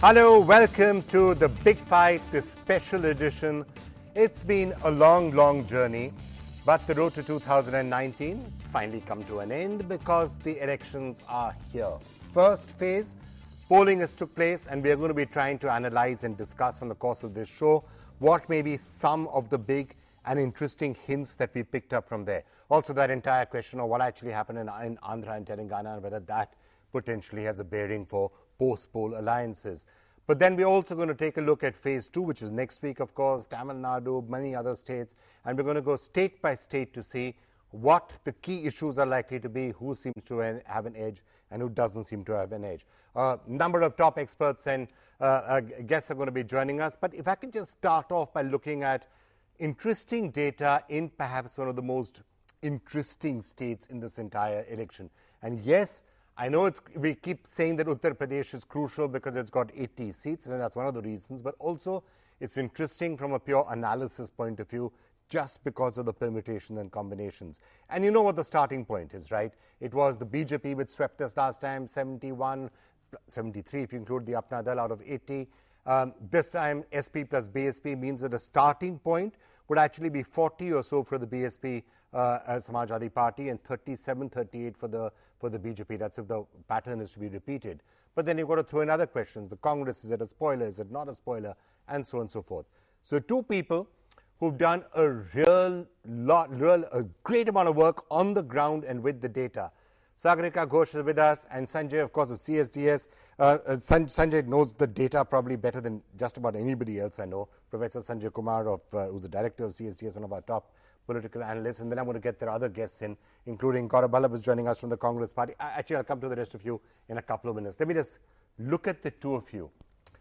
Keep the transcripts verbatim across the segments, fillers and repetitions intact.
Hello, welcome to the Big Fight, this special edition. It's been a long, long journey, but the road to two thousand nineteen has finally come to an end because the elections are here. First phase, polling has took place, and we are going to be trying to analyze and discuss on the course of this show what may be some of the big and interesting hints that we picked up from there. Also, that entire question of what actually happened in, in Andhra and Telangana and whether that potentially has a bearing for post-poll alliances. But then we're also going to take a look at phase two, which is next week, of course, Tamil Nadu, many other states, and we're going to go state by state to see what the key issues are likely to be, who seems to have an edge and who doesn't seem to have an edge. A uh, number of top experts and uh, uh, guests are going to be joining us, but if I can just start off by looking at interesting data in perhaps one of the most interesting states in this entire election. And yes, I know it's, we keep saying that Uttar Pradesh is crucial because it's got eighty seats, and that's one of the reasons, but also it's interesting from a pure analysis point of view just because of the permutations and combinations. And you know what the starting point is, right? It was the B J P which swept us last time, seventy-one, seventy-three if you include the Apna Dal out of eighty. Um, this time S P plus B S P means that the starting point would actually be forty or so for the B S P uh, Samajwadi Party and thirty-seven, thirty-eight for the for the B J P. That's if the pattern is to be repeated. But then you've got to throw in other questions. The Congress, is it a spoiler? Is it not a spoiler? And so on and so forth. So two people who've done a real lot, real, a great amount of work on the ground and with the data. Sagarika Ghosh is with us, and Sanjay, of course, of C S D S. Uh, uh, San Sanjay knows the data probably better than just about anybody else I know. Professor Sanjay Kumar, of, uh, who's the director of C S D S, one of our top political analysts. And then I'm going to get their other guests in, including Gaurav Ballabh is joining us from the Congress Party. I, actually, I'll come to the rest of you in a couple of minutes. Let me just look at the two of you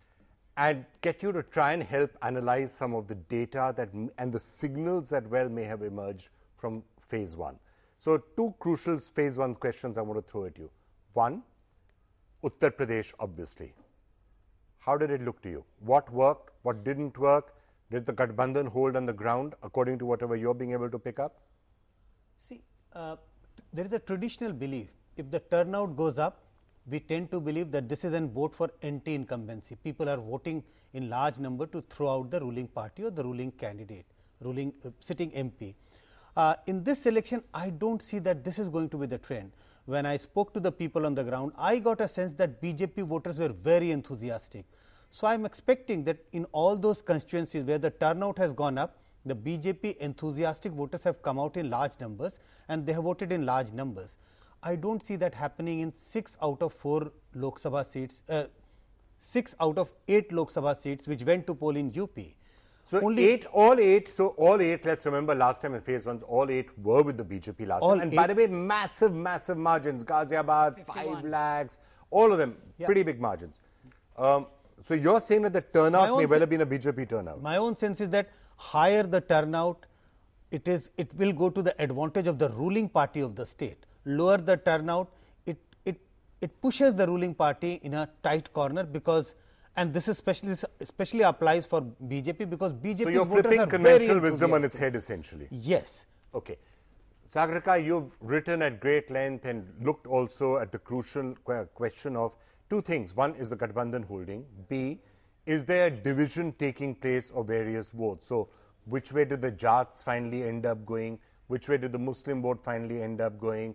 and get you to try and help analyze some of the data that and the signals that well may have emerged from phase one. So two crucial phase one questions I want to throw at you. One, Uttar Pradesh, obviously. How did it look to you? What worked? What didn't work? Did the Gathbandhan hold on the ground according to whatever you're being able to pick up? See, uh, there is a traditional belief. If the turnout goes up, we tend to believe that this is a vote for anti-incumbency. People are voting in large number to throw out the ruling party or the ruling candidate, ruling uh, sitting M P. Uh, in this election, I don't see that this is going to be the trend. When I spoke to the people on the ground, I got a sense that B J P voters were very enthusiastic. So, I am expecting that in all those constituencies where the turnout has gone up, the B J P enthusiastic voters have come out in large numbers and they have voted in large numbers. I don't see that happening in six out of four Lok Sabha seats, uh, six out of eight Lok Sabha seats which went to poll in U P. So Only eight, all eight, so all eight, let's remember last time in phase one, all eight were with the B J P last all time. And by the way, massive, massive margins. Ghaziabad, five lakhs, all of them, yeah. Pretty big margins. Um, so you're saying that the turnout may well have been a B J P turnout. My own sense is that higher the turnout, it is, it will go to the advantage of the ruling party of the state. Lower the turnout, it, it, it pushes the ruling party in a tight corner because and this is especially especially applies for B J P because B J P. So you're flipping conventional wisdom on its head, essentially. Yes. Okay. Sagarika, you've written at great length and looked also at the crucial question of two things. One is the Gathbandhan holding. B, is there a division taking place of various votes? So which way did the Jats finally end up going? Which way did the Muslim vote finally end up going?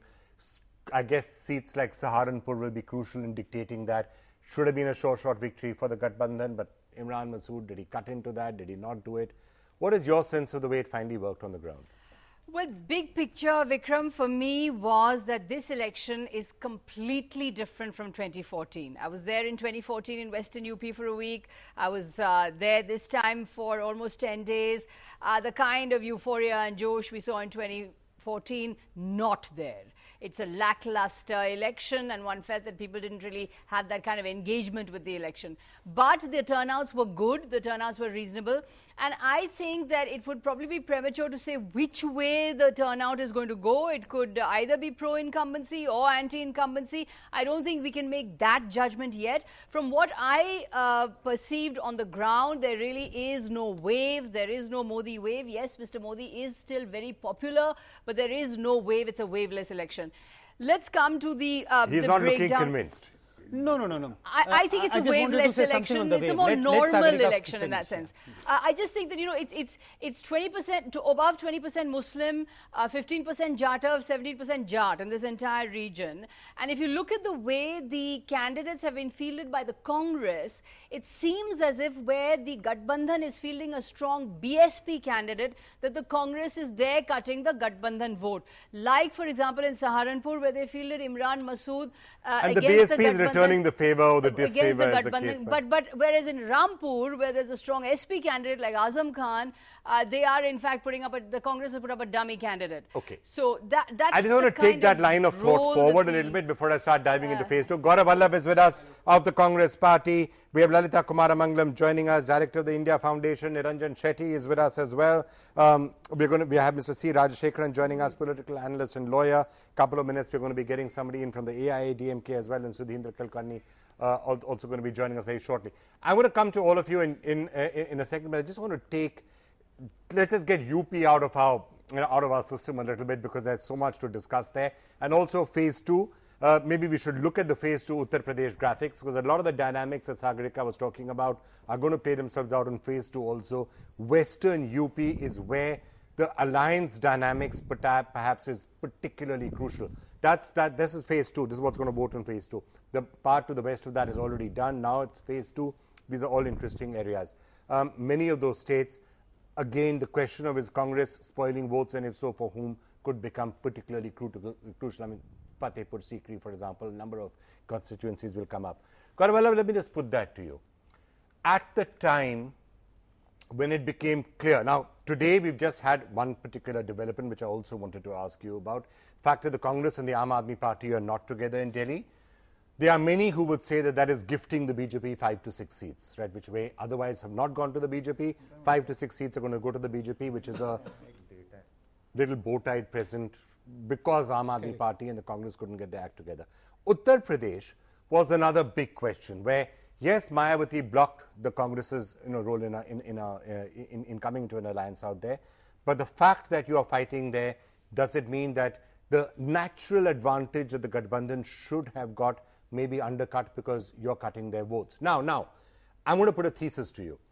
I guess seats like Saharanpur will be crucial in dictating that. Should have been a short, short victory for the Gathbandhan, but Imran Masood, did he cut into that? Did he not do it? What is your sense of the way it finally worked on the ground? Well, big picture, Vikram, for me was that this election is completely different from twenty fourteen. I was there in twenty fourteen in Western U P for a week. I was uh, there this time for almost ten days. Uh, the kind of euphoria and josh we saw in twenty fourteen, not there. It's a lackluster election, and one felt that people didn't really have that kind of engagement with the election. But the turnouts were good, the turnouts were reasonable, and I think that it would probably be premature to say which way the turnout is going to go. It could either be pro-incumbency or anti-incumbency. I don't think we can make that judgment yet. From what I uh, perceived on the ground, there really is no wave, there is no Modi wave. Yes, Mister Modi is still very popular, but there is no wave. It's a waveless election. Let's come to the uh, He's the not breakdown. looking convinced. No, no, no, no. I, I think it's I a just wanted to waveless say something on election. the It's a wave. more Let- let normal Sagarika election in that finish, sense. Uh, I just think that, you know, it's it's it's twenty percent to above twenty percent Muslim, uh, fifteen percent Jatav, seventeen percent Jat in this entire region. And if you look at the way the candidates have been fielded by the Congress, it seems as if where the Gathbandhan is fielding a strong B S P candidate, that the Congress is there cutting the Gathbandhan vote. Like, for example, in Saharanpur, where they fielded Imran Masood uh, And the against B S P is Gathbandhan- returning the favor or the against disfavor, the as the Gathbandhan. case may- But, but whereas in Rampur, where there's a strong S P candidate like Azam Khan, uh, they are in fact putting up a, the Congress has put up a dummy candidate. Okay. So that that's I just want to the take kind that of line of role thought that forward a the- little bit before I start diving into Yeah. phase two. Gaurav Vallabh is with us of the Congress Party. We have Lalita Kumaramangalam joining us, Director of the India Foundation. Niranjan Shetty is with us as well. Um, we're going to we have Mister C. Rajashekharan joining us, political analyst and lawyer. Couple of minutes, we're going to be getting somebody in from the A I A D M K as well, and Sudhindra Kulkarni uh, al- also going to be joining us very shortly. I'm going to come to all of you in in, uh, in a second, but I just want to take, let's just get U P out of our you know, out of our system a little bit, because there's so much to discuss there. And also phase two, uh, maybe we should look at the phase two Uttar Pradesh graphics, because a lot of the dynamics that Sagarika was talking about are going to play themselves out in phase two also. Western U P is where the alliance dynamics perhaps is particularly crucial. That's that. This is phase two. This is what's going to vote in phase two. The part to the west of that is already done. Now it's phase two. These are all interesting areas. Um, many of those states, again, the question of is Congress spoiling votes, and if so, for whom, could become particularly crucial. crucial. I mean, Fatehpur Sikri, for example, a number of constituencies will come up. Gaurav Vallabh, let me just put that to you. At the time when it became clear, now today we've just had one particular development which I also wanted to ask you about. The fact that the Congress and the Aam Aadmi Party are not together in Delhi. There are many who would say that that is gifting the B J P five to six seats, right, which way otherwise have not gone to the B J P. Five to six seats are going to go to the B J P, which is a little bow-tied present because Aam Aadmi Party and the Congress couldn't get their act together. Uttar Pradesh was another big question where, yes, Mayawati blocked the Congress's you know, role in, a, in, in, a, uh, in, in coming to an alliance out there. But the fact that you are fighting there, does it mean that the natural advantage that the Gathbandhan should have got may be undercut because you're cutting their votes? Now, now, I'm going to put a thesis to you.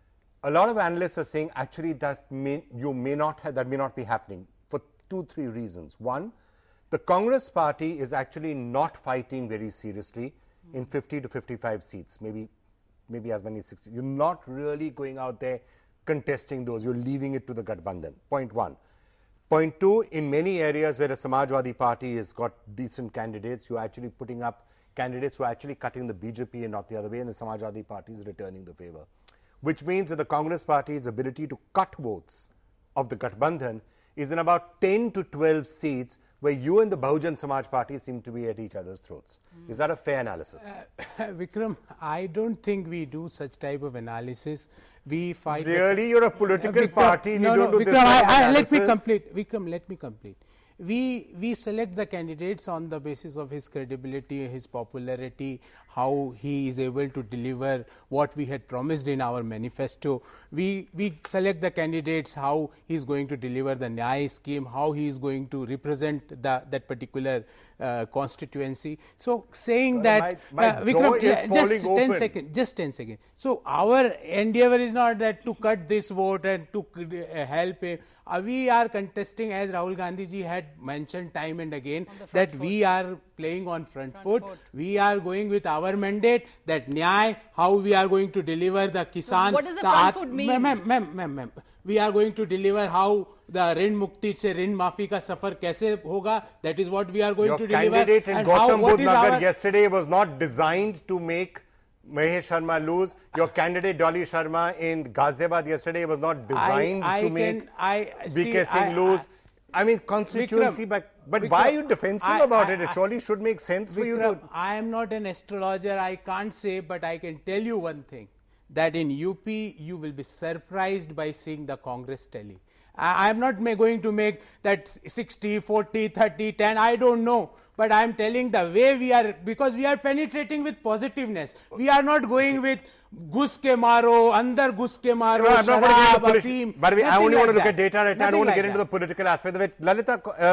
A lot of analysts are saying actually that may, you may not have, that may not be happening for two, three reasons. One, the Congress party is actually not fighting very seriously in fifty to fifty-five seats, maybe, maybe as many as sixty. You're not really going out there contesting those. You're leaving it to the Gathbandhan. Point one. Point two, in many areas where a Samajwadi Party has got decent candidates, you're actually putting up candidates who are actually cutting the B J P and not the other way, and the Samajwadi Party is returning the favor. Which means that the Congress Party's ability to cut votes of the Gathbandhan is in about ten to twelve seats where you and the Bahujan Samaj Party seem to be at each other's throats. Mm. Is that a fair analysis? Uh, Vikram, I don't think we do such type of analysis. We fight... Really? You're a political uh, Vikram, party and no, you don't no, do Vikram, this kind of I, I, let me analysis? complete. Vikram, let me complete. We, we select the candidates on the basis of his credibility, his popularity, how he is able to deliver what we had promised in our manifesto. We, we select the candidates how he is going to deliver the Nyay scheme, how he is going to represent the, that particular uh, constituency. So, saying Well, that, my- my uh, door Vikram, is yeah, falling just open. ten seconds, just ten seconds. So, our endeavor is not that to cut this vote and to uh, help him. Uh, we are contesting, as Rahul Gandhi ji had mentioned time and again, that foot. we are playing on front, Front foot. foot. We are going with our mandate, that Nyay, how we are going to deliver the Kisan. what does the the front At- foot mean? Ma'am, ma'am, ma'am, ma'am, ma'am. We are going to deliver how the Rin Mukti se Rin Maafi ka safar kaise hoga. That is what we are going Your to deliver. candidate in And how- Gautam what Budh is Nagar our- yesterday was not designed to make Mahesh Sharma lose. Your candidate Dolly Sharma in Ghaziabad yesterday was not designed I to can- make I- B K see, Singh I- lose. I- I, mean, constituency, Vikram, but, but Vikram, why are you defensive I- about I- it? It I- surely should make sense for you to... Vikram, I am not an astrologer, I can't say, but I can tell you one thing, that in U P you will be surprised by seeing the Congress tally. I am not going to make that sixty, forty, thirty, ten, I don't know. But I am telling the way we are, because we are penetrating with positiveness. We are not going with ghus ke maro, andar ghus ke maro, No, I'm not going to get into sharab, politics. afeem, By the way, I nothing only like want to look that. at data right now. I don't Nothing want to like get into that. the political aspect of it. Lalita, uh,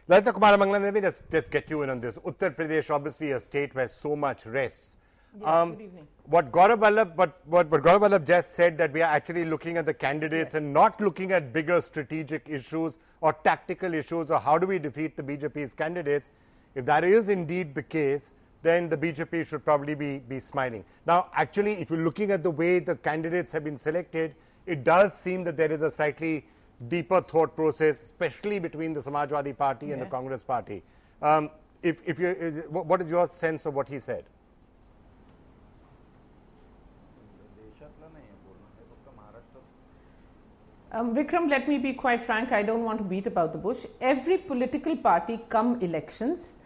Lalita Kumara Mangalam, let me just, just get you in on this. Uttar Pradesh, obviously a state where so much rests. Yes, um, good evening. What Gaurav Vallabh, what, what, what Gaurav Vallabh just said, that we are actually looking at the candidates, yes, and not looking at bigger strategic issues or tactical issues or how do we defeat the B J P's candidates. If that is indeed the case, then the B J P should probably be, be smiling. Now, actually, if you're looking at the way the candidates have been selected, it does seem that there is a slightly deeper thought process, especially between the Samajwadi Party, yeah, and the Congress Party. Um, if, if you, what is your sense of what he said? Um, Vikram, let me be quite frank, I don't want to beat about the bush. Every political party come elections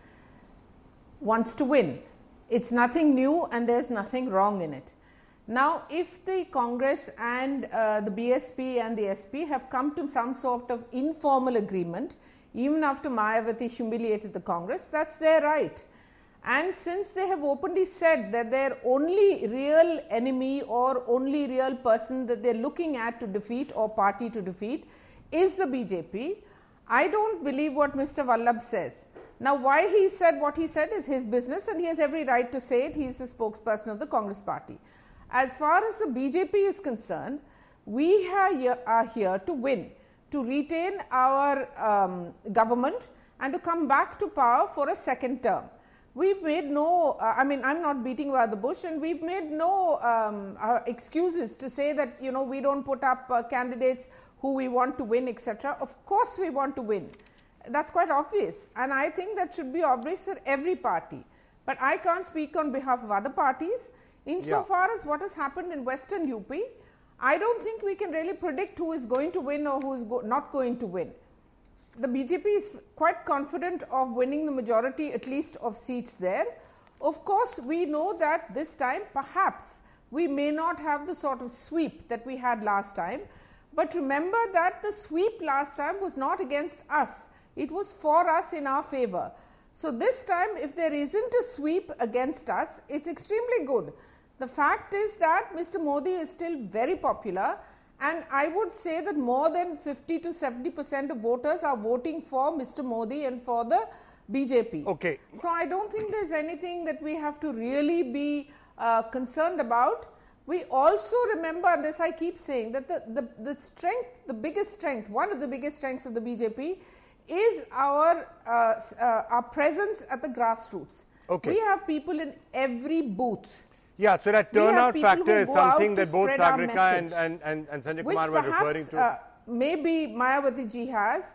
wants to win. It's nothing new and there's nothing wrong in it. Now, if the Congress and uh, the B S P and the S P have come to some sort of informal agreement, even after Mayawati humiliated the Congress, that's their right. And since they have openly said that their only real enemy or only real person that they're looking at to defeat or party to defeat is the B J P, I don't believe what Mister Vallabh says. Now, why he said what he said is his business and he has every right to say it. He is the spokesperson of the Congress Party. As far as the B J P is concerned, we are here to win, to retain our um, government and to come back to power for a second term. We've made no, uh, I mean, I'm not beating about the bush, and we've made no um, uh, excuses to say that, you know, we don't put up uh, candidates who we want to win, et cetera. Of course we want to win. That's quite obvious, and I think that should be obvious for every party. But I can't speak on behalf of other parties. Insofar yeah. as what has happened in Western U P, I don't think we can really predict who is going to win or who is go not going to win. The B J P is quite confident of winning the majority, at least, of seats there. Of course, we know that this time perhaps we may not have the sort of sweep that we had last time. But remember that the sweep last time was not against us. It was for us in our favor. So this time, if there isn't a sweep against us, it's extremely good. The fact is that Mister Modi is still very popular. And I would say that more than fifty to seventy percent of voters are voting for Mister Modi and for the B J P. Okay. So I don't think there's anything that we have to really be uh, concerned about. We also remember, and this I keep saying, that the, the, the strength, the biggest strength, one of the biggest strengths of the B J P is our, uh, uh, our presence at the grassroots. Okay. We have people in every booth. Yeah, so that turnout factor is something that both Sagarika and, and, and, and Sanjay Which Kumar were perhaps, referring to. Uh, maybe Mayawati ji has,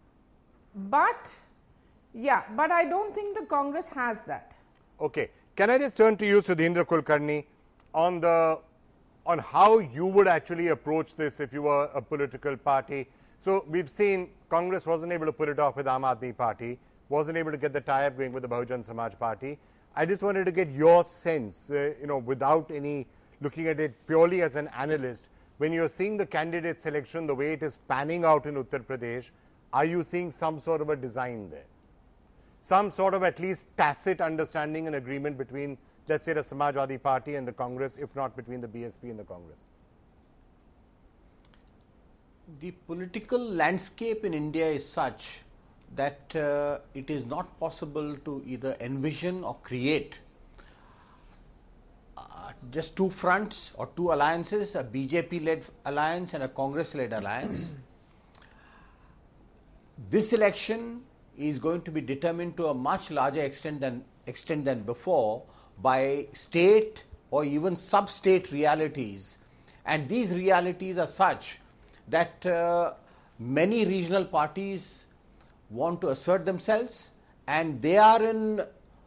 but yeah, but I don't think the Congress has that. Okay. Can I just turn to you, Sudhindra Kulkarni, on the on how you would actually approach this if you were a political party? So we've seen Congress wasn't able to put it off with Aam Aadmi Party, wasn't able to get the tie-up going with the Bahujan Samaj Party. I just wanted to get your sense, uh, you know, without any looking at it purely as an analyst, when you're seeing the candidate selection, the way it is panning out in Uttar Pradesh, are you seeing some sort of a design there? Some sort of at least tacit understanding and agreement between, let's say, the Samajwadi Party and the Congress, if not between the B S P and the Congress? The political landscape in India is such that uh, it is not possible to either envision or create uh, just two fronts or two alliances, a B J P-led alliance and a Congress-led alliance. This election is going to be determined to a much larger extent than, extent than before by state or even sub-state realities. And these realities are such that uh, many regional parties want to assert themselves, and they are in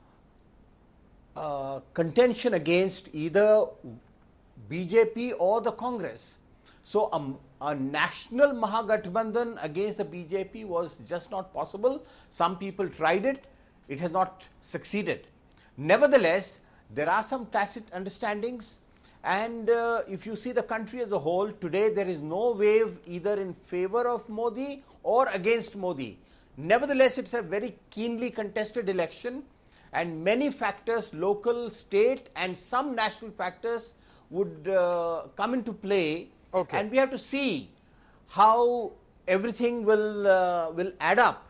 uh, contention against either B J P or the Congress. So um, a national Mahagathbandhan against the B J P was just not possible. Some people tried it, it has not succeeded. Nevertheless, there are some tacit understandings, and uh, if you see the country as a whole, today there is no wave either in favor of Modi or against Modi. Nevertheless, it's a very keenly contested election, and many factors, local, state and some national factors would uh, come into play. Okay. And we have to see how everything will, uh, will add up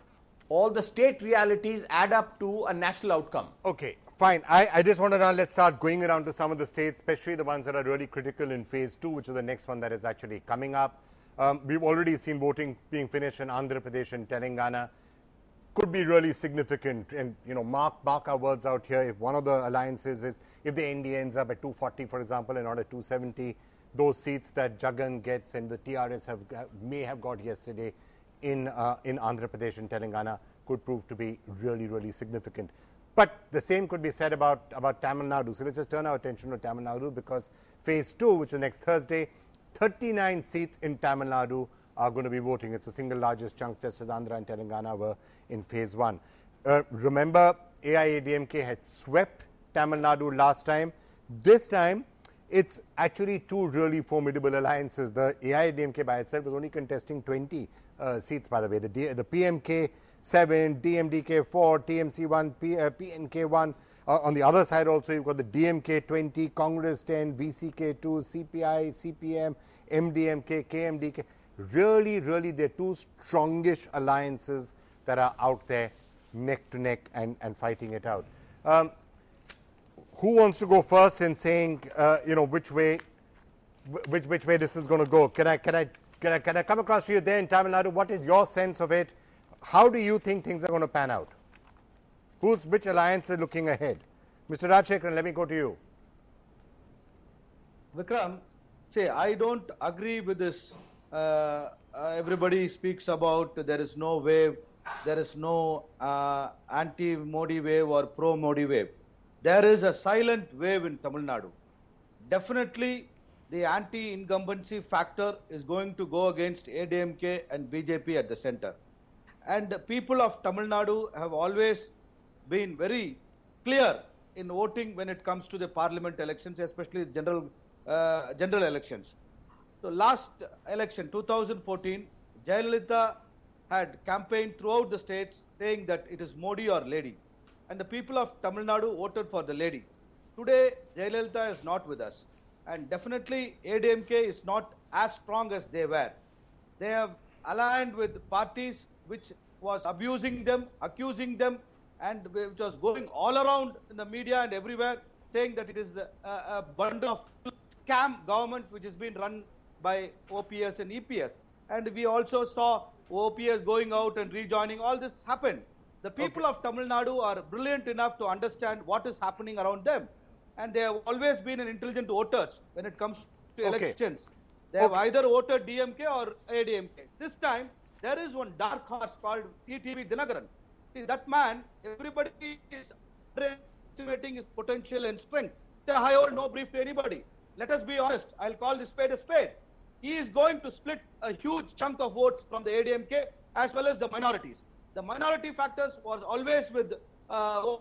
all the state realities add up to a national outcome. Okay, fine. I, I just want to now let's start going around to some of the states, especially the ones that are really critical in phase two, which is the next one that is actually coming up. Um, we've already seen voting being finished in Andhra Pradesh and Telangana. Could be really significant, and you know, mark mark our words out here. If one of the alliances is, if the N D A ends up at two forty, for example, and not at two seventy, those seats that Jagan gets and the T R S have may have got yesterday in uh, in Andhra Pradesh and Telangana could prove to be really really significant. But the same could be said about about Tamil Nadu. So let's just turn our attention to Tamil Nadu, because phase two, which is next Thursday, thirty-nine seats in Tamil Nadu are going to be voting. It's the single largest chunk, just as Andhra and Telangana were in phase one. Uh, remember, A I A D M K had swept Tamil Nadu last time. This time, it's actually two really formidable alliances. The A I A D M K by itself was only contesting twenty uh, seats, by the way. The, D the P M K seven, D M D K four, T M C one, P uh, P N K one. Uh, on the other side also, you've got the D M K twenty, Congress ten, V C K two, C P I, C P M, M D M K, K M D K. Really, really, they're two strongish alliances that are out there neck to neck and, and fighting it out. Um, who wants to go first in saying, uh, you know, which way, which which way this is going to go? Can I can I can I can I come across to you there in Tamil Nadu? What is your sense of it? How do you think things are going to pan out? Who's which alliance is looking ahead? Mister Rajshekharan, let me go to you. Vikram, say I don't agree with this. Uh, uh, everybody speaks about there is no wave, there is no uh, anti-Modi wave or pro-Modi wave. There is a silent wave in Tamil Nadu. Definitely, the anti-incumbency factor is going to go against A D M K and B J P at the center. And the people of Tamil Nadu have always been very clear in voting when it comes to the parliament elections, especially general uh, general elections. So last election, two thousand fourteen, Jayalalitha had campaigned throughout the states saying that it is Modi or lady. And the people of Tamil Nadu voted for the lady. Today, Jayalalitha is not with us. And definitely, A D M K is not as strong as they were. They have aligned with parties which was abusing them, accusing them, and which was going all around in the media and everywhere, saying that it is a, a bundle of scam government which has been run by O P S and E P S. And we also saw O P S going out and rejoining. All this happened. The people okay. of Tamil Nadu are brilliant enough to understand what is happening around them. And they have always been an intelligent voters when it comes to okay. elections. They okay. have either voted D M K or A D M K. This time, there is one dark horse called T T V Dinagaran. See, that man, everybody is underestimating his potential and strength. I hold no brief to anybody. Let us be honest. I'll call this spade a spade. He is going to split a huge chunk of votes from the A D M K as well as the minorities. The minority factors was always with uh,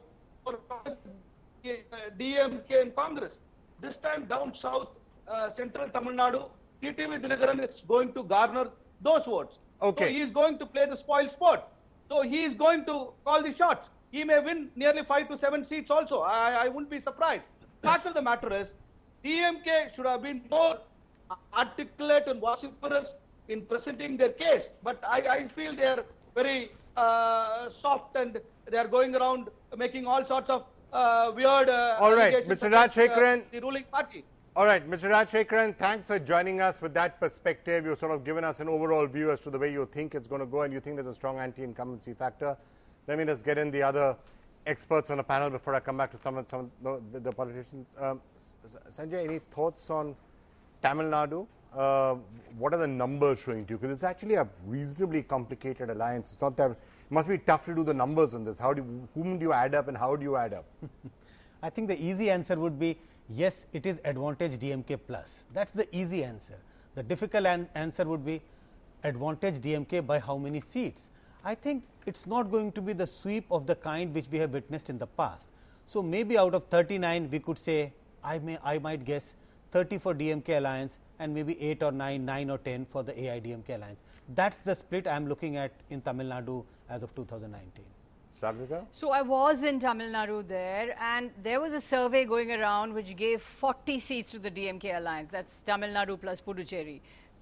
D M K and Congress. This time down south, uh, central Tamil Nadu, T T V Dinagaran is going to garner those votes. Okay. So he is going to play the spoil sport. So he is going to call the shots. He may win nearly five to seven seats also. I, I wouldn't be surprised. Fact of the matter is, D M K should have been more articulate and vociferous in presenting their case. But I, I feel they are very uh, soft and they are going around making all sorts of uh, weird uh, all right, Mister Rajshekharan, uh, the ruling party. All right, Mister Rajshekharan, thanks for joining us with that perspective. You've sort of given us an overall view as to the way you think it's going to go, and you think there's a strong anti-incumbency factor. Let me just get in the other experts on the panel before I come back to some of, some of the, the politicians. Um, Sanjay, any thoughts on Tamil Nadu? Uh, what are the numbers showing to you? Because it's actually a reasonably complicated alliance. It's not that it must be tough to do the numbers on this. How do you, whom do you add up and how do you add up? I think the easy answer would be yes, it is advantage D M K plus. That's the easy answer. The difficult an answer would be advantage D M K by how many seats. I think it's not going to be the sweep of the kind which we have witnessed in the past. So maybe out of thirty-nine, we could say I may I might guess thirty for D M K alliance and maybe eight or nine, nine or ten for the A I D M K alliance. That's the split I am looking at in Tamil Nadu as of two thousand nineteen. Sagrika? So I was in Tamil Nadu there, and there was a survey going around which gave forty seats to the D M K alliance. That's Tamil Nadu plus Puducherry.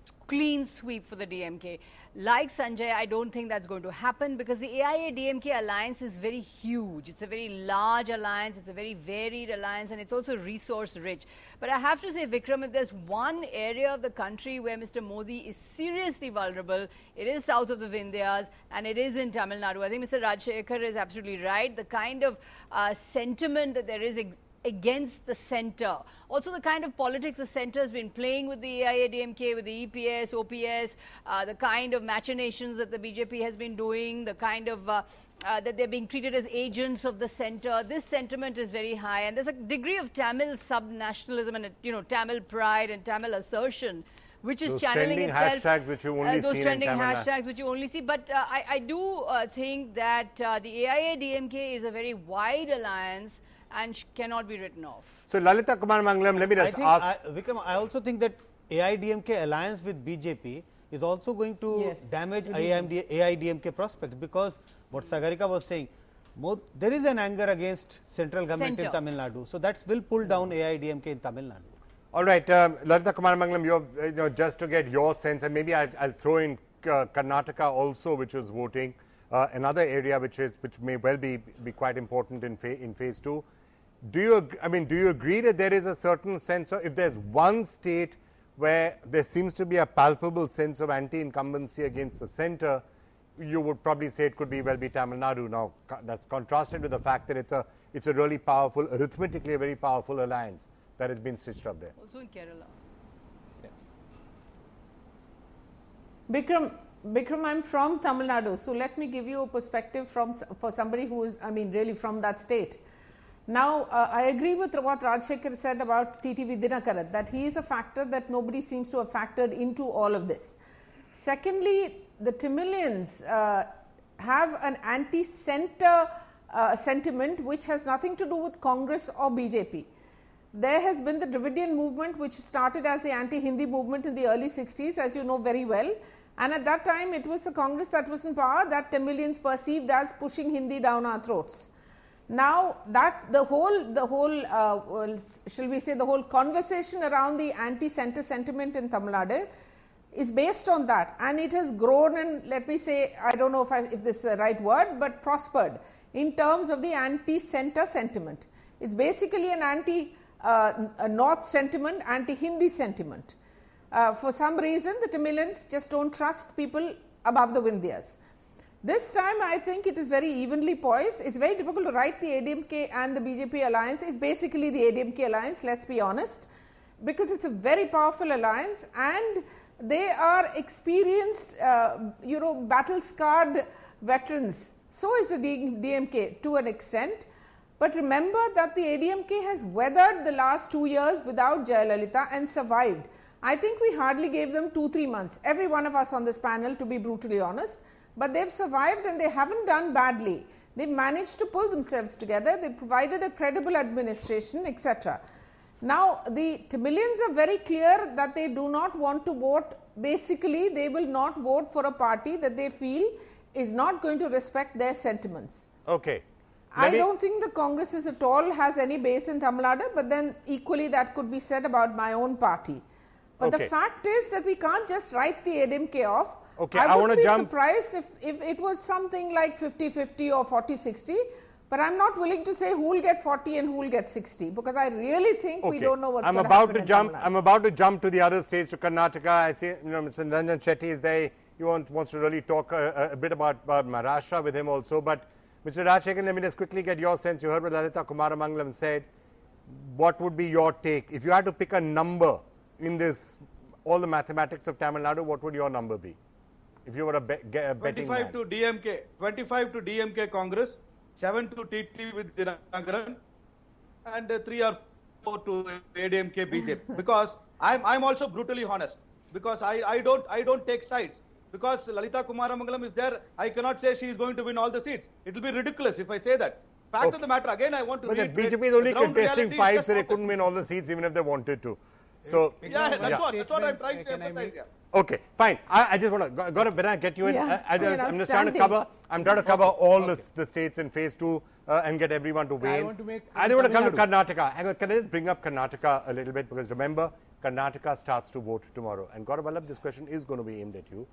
clean sweep for the D M K. Like Sanjay, I don't think that's going to happen because the A I A D M K alliance is very huge. It's a very large alliance, it's a very varied alliance, and it's also resource rich. But I have to say, Vikram, if there's one area of the country where Mister Modi is seriously vulnerable, it is south of the Vindhyas and it is in Tamil Nadu. I think Mister Rajshekhar is absolutely right. The kind of uh, sentiment that there is against the centre. Also the kind of politics the centre has been playing with the A I A D M K, with the E P S, O P S, uh, the kind of machinations that the B J P has been doing, the kind of uh, uh, that they're being treated as agents of the centre. This sentiment is very high, and there's a degree of Tamil sub-nationalism and, you know, Tamil pride and Tamil assertion, which is those channeling trending itself. hashtags which you only uh, those seen trending in Tamil hashtags which you only see. But uh, I, I do uh, think that uh, the A I A D M K is a very wide alliance and cannot be written off. So Lalitha Kumarmangalam, let me just I think ask. I, Vikram, I also think that A I D M K alliance with B J P is also going to Yes, damage A I D M K prospects, because what Sagarika was saying, there is an anger against central government Center. in Tamil Nadu. So that will pull down A I D M K in Tamil Nadu. All right, um, Lalitha Kumarmangalam, you're, you know, just to get your sense, and maybe I'll, I'll throw in uh, Karnataka also, which is voting, uh, another area which is which may well be be quite important in fa in phase two. Do you, I mean, do you agree that there is a certain sense of, if there's one state where there seems to be a palpable sense of anti-incumbency against the centre, you would probably say it could be well be Tamil Nadu. Now, that's contrasted with the fact that it's a it's a really powerful, arithmetically a very powerful alliance that has been stitched up there. Also in Kerala. Bikram, Bikram, I'm from Tamil Nadu, so let me give you a perspective from for somebody who is, I mean, really from that state. Now, uh, I agree with what Rajshekhar said about T T V Dinakaran, that he is a factor that nobody seems to have factored into all of this. Secondly, the Tamilians uh, have an anti-centre uh, sentiment which has nothing to do with Congress or B J P. There has been the Dravidian movement, which started as the anti-Hindi movement in the early sixties, as you know very well. And at that time, it was the Congress that was in power that Tamilians perceived as pushing Hindi down our throats. Now, that the whole, the whole, uh, well, shall we say, the whole conversation around the anti-centre sentiment in Tamil Nadu is based on that, and it has grown and, let me say, I don't know if, I, if this is the right word, but prospered in terms of the anti-centre sentiment. It's basically an anti uh, a North sentiment, anti-Hindi sentiment. Uh, for some reason, the Tamilians just don't trust people above the Vindhyas. This time, I think it is very evenly poised. It's very difficult to write the A D M K and the B J P alliance. It's basically the A D M K alliance, let's be honest, because it's a very powerful alliance and they are experienced, uh, you know, battle-scarred veterans. So is the D M K to an extent. But remember that the A D M K has weathered the last two years without Jayalalitha and survived. I think we hardly gave them two, three months, every one of us on this panel, to be brutally honest. But they've survived and they haven't done badly. They've managed to pull themselves together. They provided a credible administration, et cetera. Now, the Tamilians are very clear that they do not want to vote. Basically, they will not vote for a party that they feel is not going to respect their sentiments. Okay. I don't think the Congress is at all has any base in Tamil Nadu, but then equally that could be said about my own party. But okay. the fact is that we can't just write the A D M K off. Okay, I, I would want to be jump. surprised if, if it was something like fifty fifty or forty sixty, but I'm not willing to say who will get forty and who will get sixty, because I really think okay. we don't know what's I'm going about happen to in jump. Tamil Nadu. I'm about to jump to the other states, to Karnataka. I see, you know, Mister Ranjan Shetty is there. He wants, wants to really talk a, a bit about, about Maharashtra with him also. But Mister Rajshekhar, let me just quickly get your sense. You heard what Lalitha Kumarmangalam said. What would be your take? If you had to pick a number in this, all the mathematics of Tamil Nadu, what would your number be? If you were a, be, a betting twenty-five man. to D M K, twenty-five to D M K Congress, seven to T T with Dinakaran, and uh, three or four to A D M K B J P. Because I'm I'm also brutally honest. Because I I don't I don't take sides. Because Lalitha Kumarmangalam is there, I cannot say she is going to win all the seats. It will be ridiculous if I say that. Fact Okay. of the matter, again I want to. But the reiterate, B J P is only the ground contesting reality is five, just so they not couldn't win all the seats even if they wanted to. So, Yeah, that's Yeah. what that's what I'm Statement, trying to can I emphasize make- here. okay, fine. I, I just want to, got, got to, when I get you in, Yeah, I, I I mean, just, I'm just trying to outstanding. cover, I'm trying to cover all the, the states in phase two uh, and get everyone to weigh in. want to make I don't want to come to Tamil Karnataka. Hang on, can I just bring up Karnataka a little bit, because remember, Karnataka starts to vote tomorrow. And Gaurav Vallabh, this question is going to be aimed at you.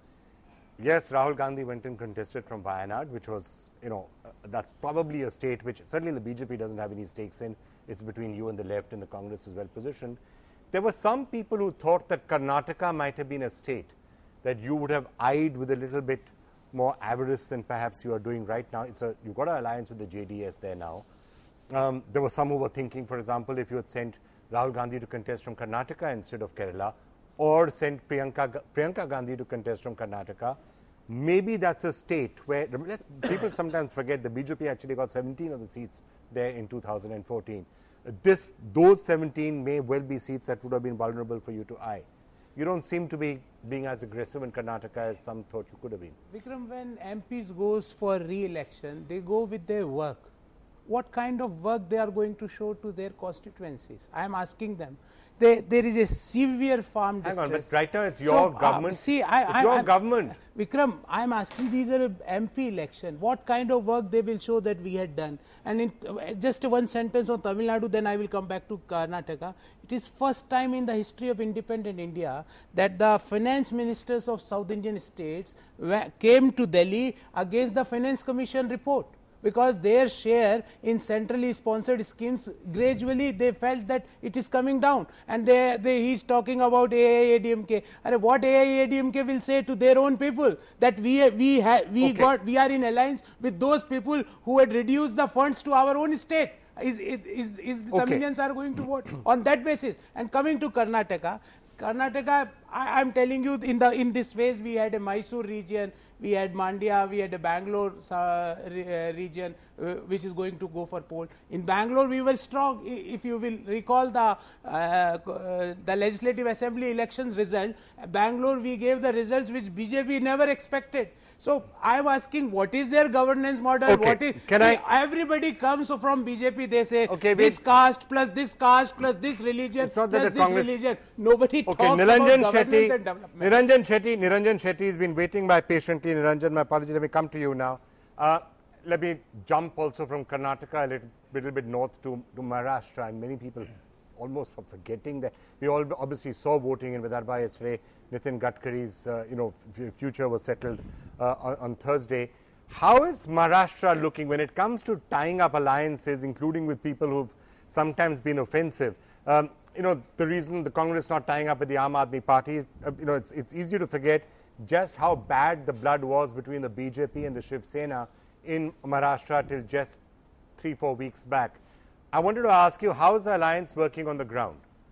Yes, Rahul Gandhi went and contested from Wayanad, which was, you know, uh, that's probably a state which certainly the B J P doesn't have any stakes in. It's between you and the left, and the Congress is well positioned. There were some people who thought that Karnataka might have been a state that you would have eyed with a little bit more avarice than perhaps you are doing right now. It's a, you've got an alliance with the J D S there now. Um, there were some who were thinking, for example, if you had sent Rahul Gandhi to contest from Karnataka instead of Kerala, or sent Priyanka, Priyanka Gandhi to contest from Karnataka, maybe that's a state where, let's, people sometimes forget the B J P actually got seventeen of the seats there in two thousand fourteen. This, those seventeen may well be seats that would have been vulnerable for you to eye. You don't seem to be being as aggressive in Karnataka as some thought you could have been. Vikram, when M Ps goes for re-election, they go with their work. What kind of work they are going to show to their constituencies? I am asking them. They, there is a severe farm Hang distress. on, but right now it's your so, government. Uh, see, I, it's I, your I, government. Vikram, I am asking, these are M P election. What kind of work they will show that we had done? And in uh, just one sentence on Tamil Nadu, then I will come back to Karnataka. It is first time in the history of independent India that the finance ministers of South Indian states came to Delhi against the Finance Commission report, because their share in centrally sponsored schemes, gradually they felt that it is coming down, and they, they he is talking about A I A D M K. And what A I A D M K will say to their own people, that we we ha, we Okay. got we are in alliance with those people who had reduced the funds to our own state. Is is is, is the Okay. Tamilians are going to vote on that basis? And coming to Karnataka, Karnataka, I am telling you, in the in this phase we had a Mysore region, we had Mandya, we had a Bangalore uh, re, uh, region uh, which is going to go for poll. In Bangalore we were strong. I, if you will recall the uh, uh, the legislative assembly elections result, Bangalore we gave the results which B J P never expected. So I am asking, what is their governance model? Okay. What is, Can see, I- everybody comes from B J P, they say Okay, this wait. caste plus this caste plus this religion It's not plus that the this Congress- religion. Nobody Okay, talks Niranjan about governance Shetty, and development. Niranjan Shetty, Niranjan Shetty has been waiting by patiently. Niranjan, my apology, let me come to you now. Uh, let me jump also from Karnataka a little, little bit north to, to Maharashtra, and many people almost are forgetting that we all obviously saw voting in Vidarbha yesterday. Nitin Gadkari's uh, you know f future was settled uh, on, on Thursday. How is Maharashtra looking when it comes to tying up alliances, including with people who've sometimes been offensive? Um, you know, the reason the Congress not tying up with the Aam Aadmi Party, uh, you know, it's, it's easy to forget just how bad the blood was between the B J P and the Shiv Sena in Maharashtra till just three, four weeks back. I wanted to ask you, how is the alliance working on the ground?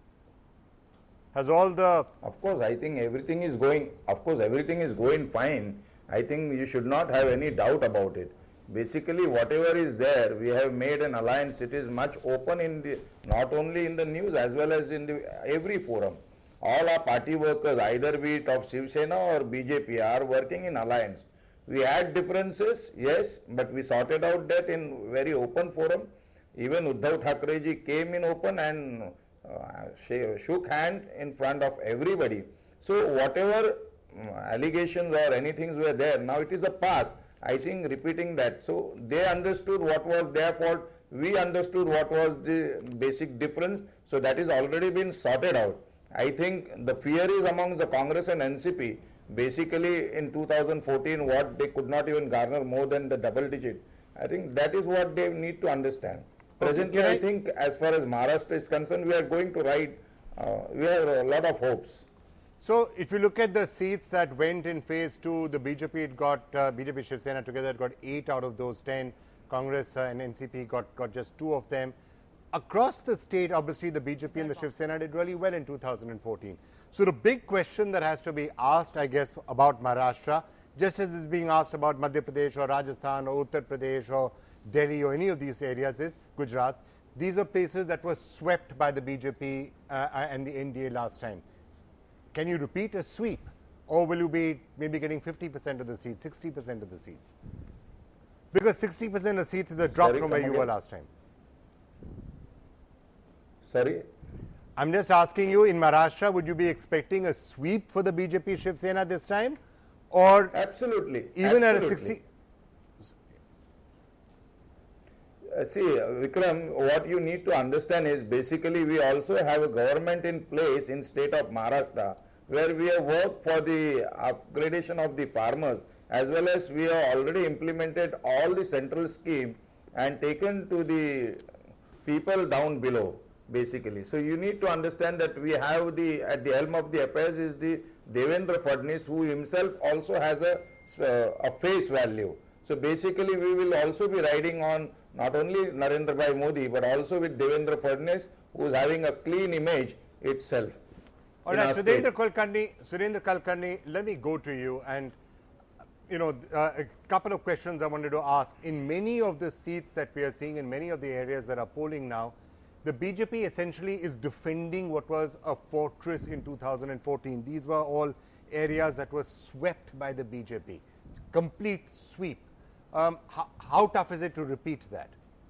Has all the... Of course, I think everything is going, of course, everything is going fine. I think you should not have any doubt about it. Basically, whatever is there, we have made an alliance. It is much open in the, not only in the news as well as in the, every forum. All our party workers, either be it of Shiv Sena or B J P, are working in alliance. We had differences, yes, but we sorted out that in very open forum. Even Uddhav Thackeray ji came in open and uh, shook hand in front of everybody. So whatever um, allegations or anything were there, now it is a past. I think repeating that. So they understood what was their fault. We understood what was the basic difference. So that is already been sorted out. I think the fear is among the Congress and N C P. Basically in two thousand fourteen, what they could not even garner more than the double digit. I think that is what they need to understand. Presently, Okay, I, I think as far as Maharashtra is concerned, we are going to ride, uh, we have a lot of hopes. So, if you look at the seats that went in phase two, the B J P it got, uh, B J P Shiv Sena together got eight out of those ten. Congress uh, and N C P got, got just two of them. Across the state, obviously, the B J P and the Shiv Sena did really well in two thousand fourteen. So, the big question that has to be asked, I guess, about Maharashtra, just as it's being asked about Madhya Pradesh or Rajasthan or Uttar Pradesh or Delhi or any of these areas is Gujarat. These are places that were swept by the B J P uh, and the N D A last time. Can you repeat a sweep, or will you be maybe getting fifty percent of the seats, sixty percent of the seats? Because sixty percent of the seats is a drop Sorry, from where come you were again. last time. Sorry? I'm just asking you, in Maharashtra, would you be expecting a sweep for the B J P Shiv Sena this time? Or Absolutely. even at a absolutely. sixty? uh, see, Vikram, what you need to understand is basically we also have a government in place in state of Maharashtra where we have worked for the upgradation of the farmers, as well as we have already implemented all the central scheme and taken to the people down below, basically. So you need to understand that we have the, at the helm of the affairs is the Devendra Fadnis, who himself also has a, uh, a face value. So basically we will also be riding on not only Narendra Bhai Modi, but also with Devendra Fadnis, who is having a clean image itself. All right, Surendra Kulkarni, Surendra Kulkarni, let me go to you, and you know, uh, a couple of questions I wanted to ask. In many of the seats that we are seeing in many of the areas that are polling now, the B J P essentially is defending what was a fortress in two thousand fourteen. These were all areas that were swept by the B J P, complete sweep. Um, how, how tough is it to repeat that?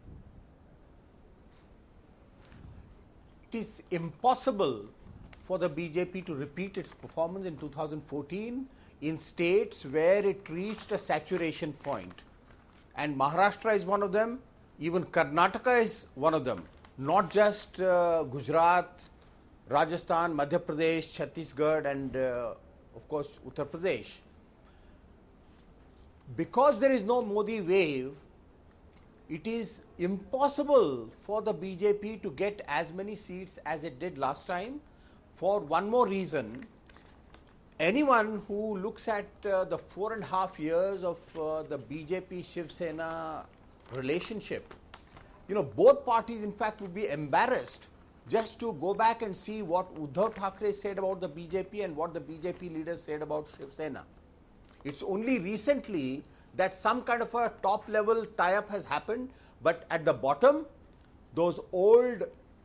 It is impossible for the B J P to repeat its performance in two thousand fourteen in states where it reached a saturation point. And Maharashtra is one of them, even Karnataka is one of them, not just uh, Gujarat, Rajasthan, Madhya Pradesh, Chhattisgarh and uh, of course Uttar Pradesh. Because there is no Modi wave, it is impossible for the B J P to get as many seats as it did last time. For one more reason, anyone who looks at uh, the four and a half years of uh, the B J P Shiv Sena relationship, you know, both parties in fact would be embarrassed just to go back and see what Uddhav Thackeray said about the B J P and what the B J P leaders said about Shiv Sena. It's only recently that some kind of a top level tie-up has happened, but at the bottom, those old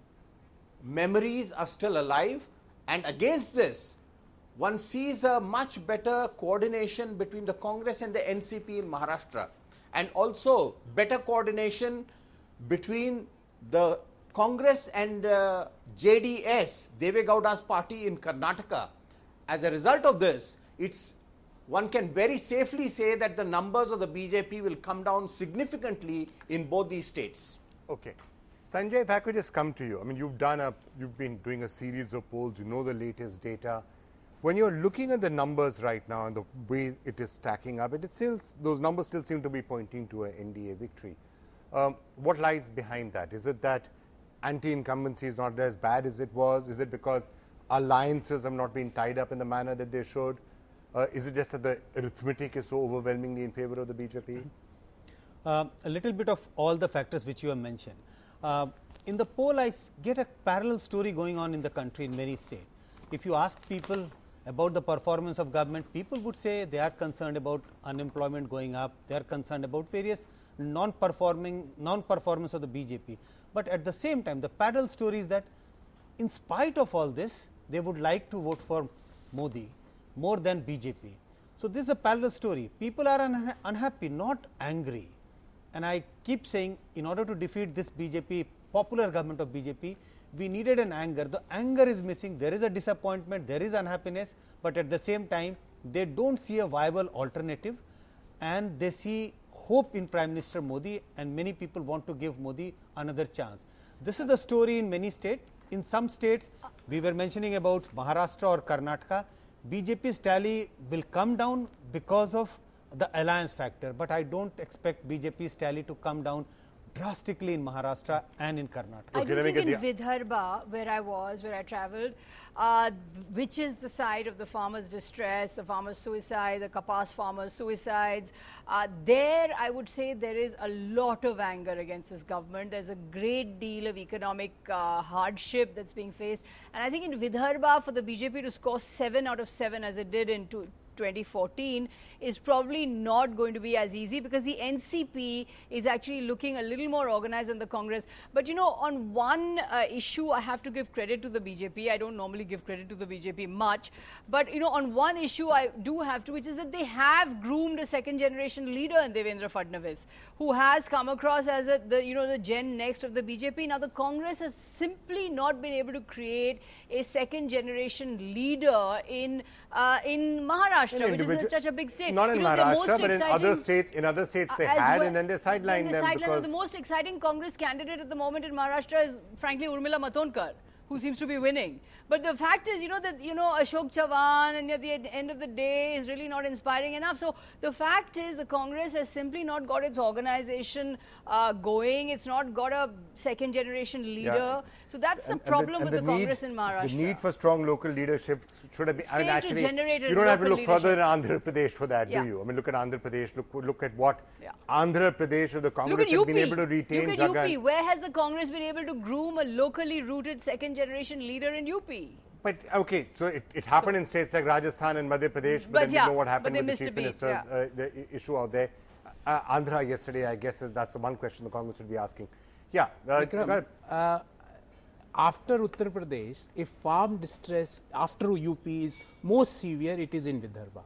memories are still alive, and against this, one sees a much better coordination between the Congress and the N C P in Maharashtra, and also better coordination between the Congress and uh, J D S, Deve Gowda's party in Karnataka. As a result of this, it's one can very safely say that the numbers of the B J P will come down significantly in both these states. Okay. Sanjay, if I could just come to you. I mean, you've done a, you've been doing a series of polls, you know the latest data. When you're looking at the numbers right now and the way it is stacking up, it, it still, those numbers still seem to be pointing to an N D A victory. Um, what lies behind that? Is it that anti-incumbency is not as bad as it was? Is it because alliances have not been tied up in the manner that they should? Uh, is it just that the arithmetic is so overwhelmingly in favor of the B J P? Uh, a little bit of all the factors which you have mentioned. Uh, in the poll, I get a parallel story going on in the country in many states. If you ask people about the performance of government, people would say they are concerned about unemployment going up, they are concerned about various non-performing, non-performance of the B J P. But at the same time, the parallel story is that in spite of all this, they would like to vote for Modi more than B J P. So this is a parallel story. People are unha unhappy, not angry. And I keep saying, in order to defeat this B J P, popular government of B J P, we needed an anger. The anger is missing. There is a disappointment, there is unhappiness, but at the same time, they don't see a viable alternative, and they see hope in Prime Minister Modi, and many people want to give Modi another chance. This is the story in many states. In some states, we were mentioning about Maharashtra or Karnataka, B J P's tally will come down because of the alliance factor, but I don't expect B J P's tally to come down drastically in Maharashtra and in Karnataka. I do think in Vidarbha, where I was, where I travelled, uh, which is the side of the farmers' distress, the farmers' suicide, the kapas farmers' suicides, uh, there I would say there is a lot of anger against this government. There's a great deal of economic uh, hardship that's being faced. And I think in Vidarbha, for the B J P to score seven out of seven as it did in two, twenty fourteen is probably not going to be as easy, because the N C P is actually looking a little more organized than the Congress. But you know, on one uh, issue I have to give credit to the B J P. I don't normally give credit to the B J P much, but you know, on one issue I do have to, which is that they have groomed a second generation leader in Devendra Fadnavis, who has come across as a, the you know the gen next of the B J P. Now the Congress has simply not been able to create a second generation leader in uh, in Maharashtra. Maharashtra, which is such a big state. Not in you know, Maharashtra, but in other states. In other states, they as had, well, and then they sidelined then them sidelined because the most exciting Congress candidate at the moment in Maharashtra is, frankly, Urmila Matondkar, who seems to be winning. But the fact is, you know, that, you know, Ashok Chavan and at the end of the day is really not inspiring enough. So the fact is the Congress has simply not got its organization uh, going. It's not got a second generation leader. Yeah. So that's the and, problem and the, with the, the Congress need, in Maharashtra. The need for strong local leadership should have been, I mean, actually, you don't have to look leadership. further in Andhra Pradesh for that, yeah. do you? I mean, look at Andhra Pradesh, look, look at what yeah. Andhra Pradesh or the Congress has been able to retain. Look at U P. Where has the Congress been able to groom a locally rooted second generation leader in U P? But okay, so it, it happened so, in states like Rajasthan and Madhya Pradesh, but, but then yeah, we know what happened with the Chief Minister's yeah. uh, the issue out there. Uh, Andhra yesterday, I guess, is that's the one question the Congress would be asking. Yeah. Uh, Vikram, uh, after Uttar Pradesh, if farm distress after U P is most severe, it is in Vidarbha.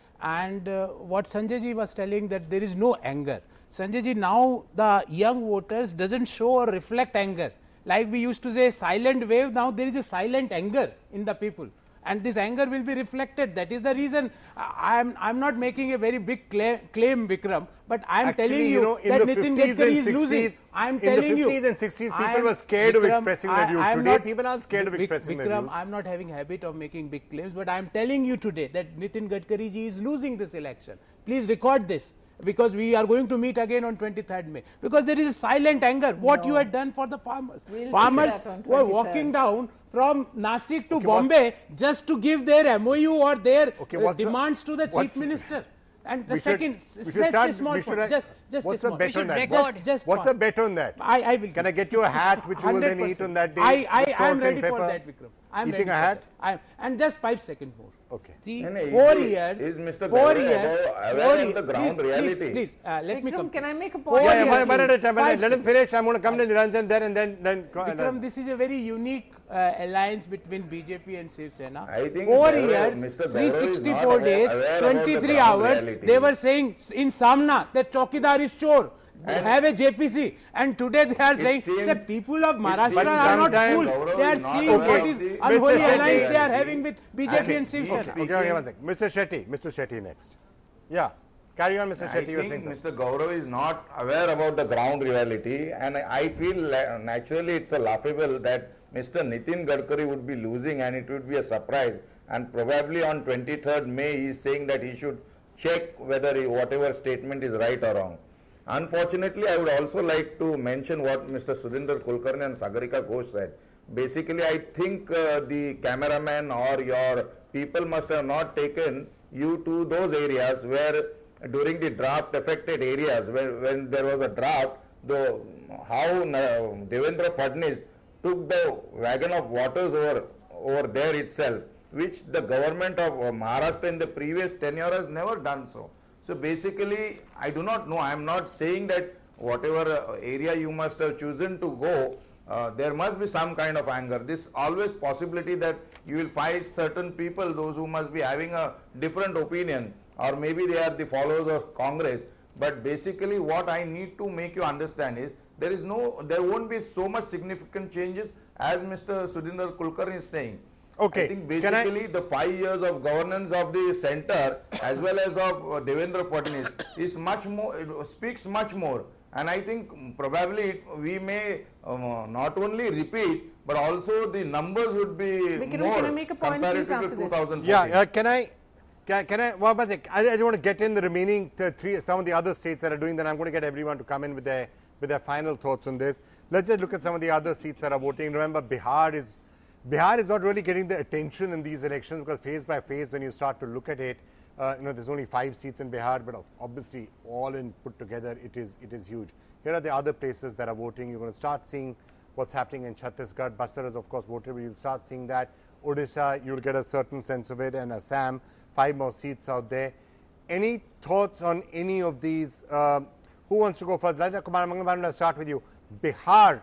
And uh, what Sanjay ji was telling, that there is no anger. Sanjay ji, now the young voters doesn't show or reflect anger. Like we used to say silent wave, now there is a silent anger in the people, and this anger will be reflected. That is the reason I am I'm not making a very big claim, claim Vikram, but I am Actually, telling you, you know, that Nitin Gadkari is losing. I am telling you. In the fifties and sixties, people were scared Vikram, of expressing their views. Today, not, people aren't scared of expressing Vikram, their views. I am not having habit of making big claims, but I am telling you today that Nitin Gadkari ji is losing this election. Please record this, because we are going to meet again on twenty-third May, because there is a silent anger. What no. you had done for the farmers. We'll farmers were walking down from Nasik to okay, Bombay just to give their M O U or their okay, uh, demands the, to the Chief Minister. And the second, should, just start, a small point, have, just, just what's a small the bet on that? Just, just what's one. the bet on that? I, I will. Can I get you a hat which you will then eat on that day? I, I, I am ready pepper? for that, Vikram. I am Eating ready a hat? I am, and just five seconds more. Okay. See, no, no, four is, years. Is Mister Four Gaurav years. aware of the ground please, reality? Please, please uh, let Vikram, me come. Can I make a point? Yeah, yeah, one at a time. Let him finish. I'm going to come to Niranjan there and then. then Vikram, this is a very unique uh, alliance between B J P and Shiv Sena. I think Four Gaurav, years, Mister three hundred sixty-four days, twenty-three hours. Reality. They were saying in Samna that Chowkidar is chore. They and have a J P C, and today they are saying the people of Maharashtra are not fools. They are seeing okay. what is unholy alliance they are having with B J P and Shiv Sena. Okay, okay, okay, one thing. Mister Shetty, Mister Shetty next. Yeah, carry on, Mister Shetty. I think Mister Gaurav is not aware about the ground reality, and I feel naturally it's a laughable that Mister Nitin Gadkari would be losing, and it would be a surprise. And probably on twenty-third May, he is saying that he should check whether he, whatever statement is right or wrong. Unfortunately, I would also like to mention what Mister Sudhinder Kulkarni and Sagarika Ghosh said. Basically, I think uh, the cameraman or your people must have not taken you to those areas where during the drought affected areas, where, when there was a drought, the, how uh, Devendra Fadnis took the wagon of waters over, over there itself, which the government of uh, Maharashtra in the previous tenure has never done so. So basically, I do not know, I am not saying that whatever area you must have chosen to go, uh, there must be some kind of anger. This always possibility that you will find certain people, those who must be having a different opinion, or maybe they are the followers of Congress. But basically what I need to make you understand is, there is no, there won't be so much significant changes as Mister Sudhinder Kulkarni is saying. Okay. I think basically I the five years of governance of the center as well as of uh, Devendra Fadnis is much more, it speaks much more. And I think probably it, we may um, not only repeat, but also the numbers would be Vikram, more can I make a point, please, after to twenty fourteen. Yeah, uh, can I, can, can I, well, but I, I just want to get in the remaining the three, some of the other states that are doing that. I'm going to get everyone to come in with their, with their final thoughts on this. Let's just look at some of the other seats that are voting. Remember, Bihar is, Bihar is not really getting the attention in these elections because phase by phase, when you start to look at it, uh, you know, there's only five seats in Bihar, but obviously all in put together, it is it is huge. Here are the other places that are voting. You're going to start seeing what's happening in Chhattisgarh. Bastar has, of course, voted, but you'll start seeing that. Odisha, you'll get a certain sense of it, and Assam, five more seats out there. Any thoughts on any of these? Uh, who wants to go first? Raja Kumar Mangalam, let's start with you. Bihar.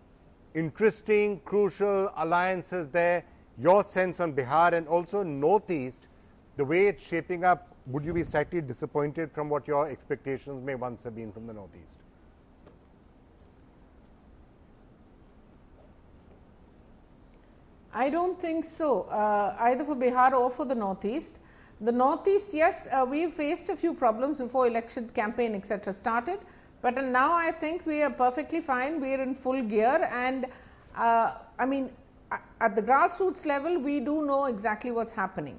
Interesting, crucial alliances there. Your sense on Bihar and also Northeast, the way it's shaping up, would you be slightly disappointed from what your expectations may once have been from the Northeast? I don't think so, uh, either for Bihar or for the Northeast, The Northeast, yes, uh, we faced a few problems before election campaign, et cetera started, but uh, now I think we are perfectly fine. We are in full gear, and uh, I mean, at the grassroots level, we do know exactly what's happening.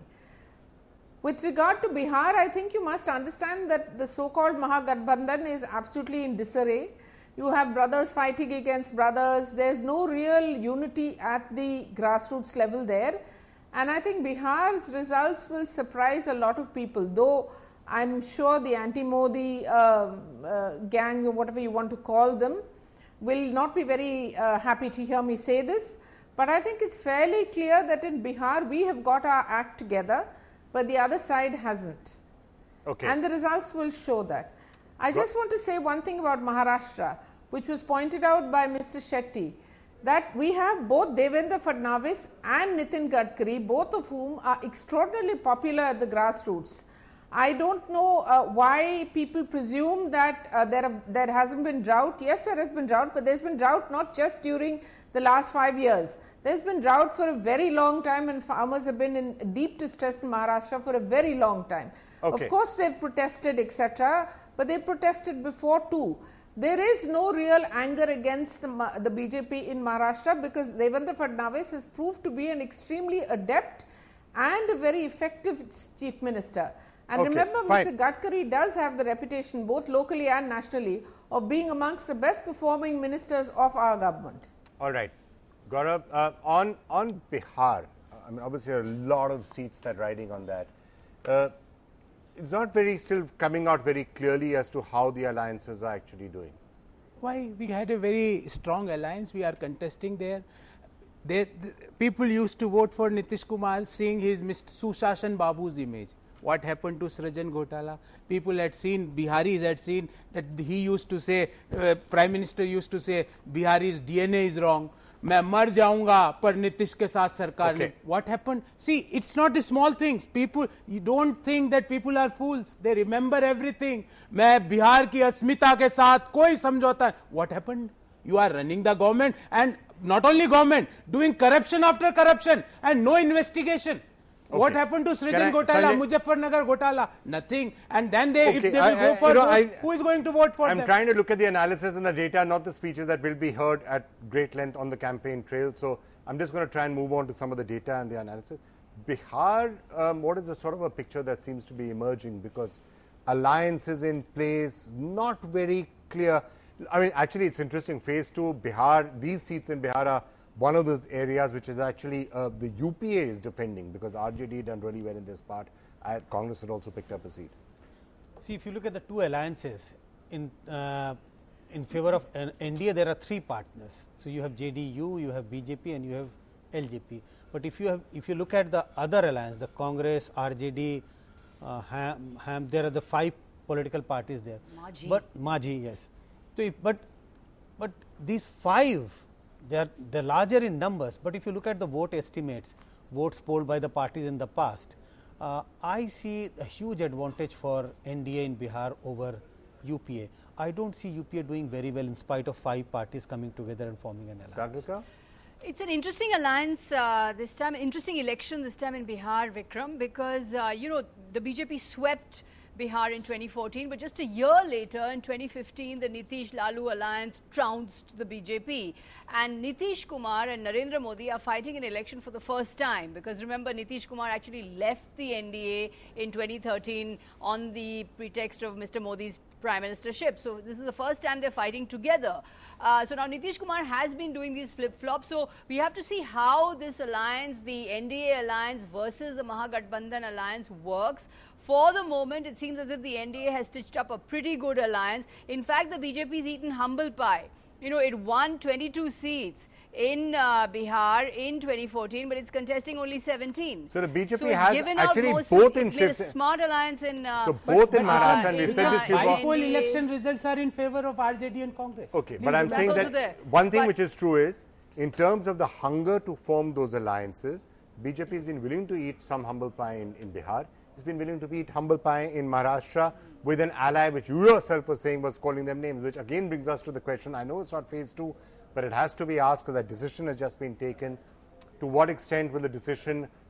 With regard to Bihar, I think you must understand that the so-called Mahagathbandhan is absolutely in disarray. You have brothers fighting against brothers. There is no real unity at the grassroots level there. And I think Bihar's results will surprise a lot of people, though I am sure the anti-Modi uh, uh, gang, or whatever you want to call them, will not be very uh, happy to hear me say this. But I think it's fairly clear that in Bihar we have got our act together, but the other side hasn't. Okay. And the results will show that. I just want to say one thing about Maharashtra, which was pointed out by Mister Shetty, that we have both Devendra Fadnavis and Nitin Gadkari, both of whom are extraordinarily popular at the grassroots. I don't know uh, why people presume that uh, there, have, there hasn't been drought. Yes, there has been drought, but there's been drought not just during the last five years. There's been drought for a very long time, and farmers have been in deep distress in Maharashtra for a very long time. Okay. Of course, they've protested, et cetera, but they protested before too. There is no real anger against the, the B J P in Maharashtra, because Devendra Fadnavis has proved to be an extremely adept and a very effective chief minister. And okay, remember, fine. Mister Gadkari does have the reputation, both locally and nationally, of being amongst the best performing ministers of our government. All right. Gaurav, uh, on, on Bihar, I mean, obviously there are a lot of seats that are riding on that. Uh, it's not very still coming out very clearly as to how the alliances are actually doing. Why? We had a very strong alliance. We are contesting there. They, the, people used to vote for Nitish Kumar seeing his Mister Sushashan Babu's image. What happened to Srijan Gotala? People had seen, Biharis had seen that he used to say, uh, Prime Minister used to say, Bihari's D N A is wrong. मैं मर जाऊंगा पर नीतीश के साथ सरकार ने. What happened? See, it's not the small things. People, you don't think that people are fools. They remember everything. मैं बिहार की अस्मिता के साथ कोई समझौता. What happened? You are running the government, and not only government, doing corruption after corruption and no investigation. Okay. What happened to Srijan Gotala, Muzaffarnagar Gotala? Nothing. And then they, okay. if they will I, go I, for you know, vote, I, who is going to vote for I'm them? I'm trying to look at the analysis and the data, not the speeches that will be heard at great length on the campaign trail. So I'm just going to try and move on to some of the data and the analysis. Bihar, um, what is the sort of a picture that seems to be emerging? Because alliances in place, not very clear. I mean, actually, it's interesting. Phase two, Bihar, these seats in Bihar are one of those areas which is actually uh, the U P A is defending, because the R J D done really well in this part. Uh, Congress had also picked up a seat. See, if you look at the two alliances in uh, in favor of uh, N D A, there are three partners. So you have J D U, you have B J P, and you have L J P. But if you have, if you look at the other alliance, the Congress, R J D, uh, Ham, Ham, there are the five political parties there. Maji. But Maji, yes. So if, but but these five, they are they are larger in numbers. But if you look at the vote estimates, votes polled by the parties in the past, uh, I see a huge advantage for N D A in Bihar over U P A. I don't see U P A doing very well in spite of five parties coming together and forming an alliance. Sagrika? It's an interesting alliance uh, this time, interesting election this time in Bihar, Vikram, because, uh, you know, the B J P swept Bihar in twenty fourteen, but just a year later in twenty fifteen, the Nitish Lalu alliance trounced the B J P. And Nitish Kumar and Narendra Modi are fighting an election for the first time, because remember, Nitish Kumar actually left the N D A in twenty thirteen on the pretext of Mister Modi's prime ministership. So this is the first time they're fighting together. Uh, so now Nitish Kumar has been doing these flip-flops. So we have to see how this alliance, the N D A alliance versus the Mahagathbandhan alliance, works. For the moment, it seems as if the N D A has stitched up a pretty good alliance. In fact, the B J P has eaten humble pie. You know, it won twenty-two seats in uh, Bihar in twenty fourteen, but it's contesting only seventeen. So the B J P so has given actually out both seats. in It's made a shifts. smart alliance in. Uh, So both but, in but, Maharashtra, uh, and we've in, said this uh, to you. in Poll N D A. election results are in favor of R J D and Congress. Okay, Please but I'm do saying That's that also there. one thing But- which is true is, in terms of the hunger to form those alliances, B J P has been willing to eat some humble pie in, in Bihar. It's been willing to eat humble pie in Maharashtra with an ally which you yourself were saying was calling them names, which again brings us to the question. I know it's not phase two, but it has to be asked because that decision has just been taken. To what extent will the decision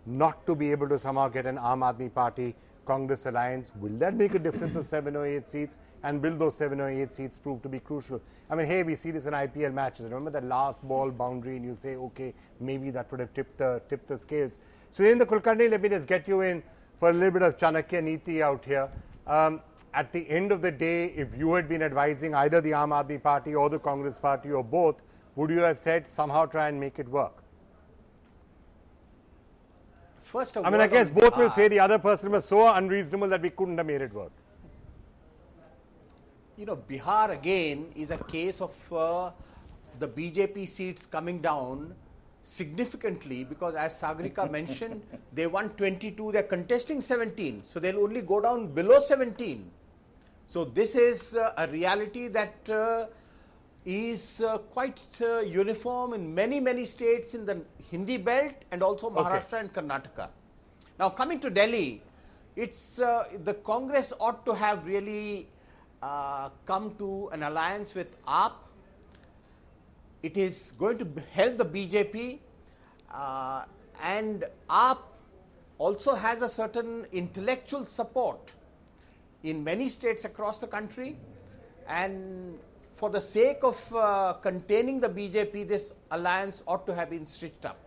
not to be able to somehow get an Aam Aadmi Party Congress alliance? Will that make a difference of seven or eight seats? And will those seven or eight seats prove to be crucial? I mean, hey, we see this in I P L matches. Remember that last ball boundary, and you say, okay, maybe that would have tipped the tipped the scales. So, in the Kulkarni, let me just get you in for a little bit of Chanakya Niti out here. Um, at the end of the day, if you had been advising either the Aam Aadmi Party or the Congress Party or both, would you have said somehow try and make it work? First, I mean, I guess both will say the other person was so unreasonable that we couldn't have made it work. You know, Bihar again is a case of uh, the B J P seats coming down significantly, because as Sagarika mentioned, they won twenty-two, they are contesting seventeen. So, they will only go down below seventeen. So, this is uh, a reality that uh, is uh, quite uh, uniform in many, many states in the Hindi belt and also Maharashtra okay. and Karnataka. Now, coming to Delhi, it's uh, the Congress ought to have really uh, come to an alliance with A P. It is going to help the B J P, uh, and A P also has a certain intellectual support in many states across the country, and for the sake of uh, containing the B J P, this alliance ought to have been stitched up.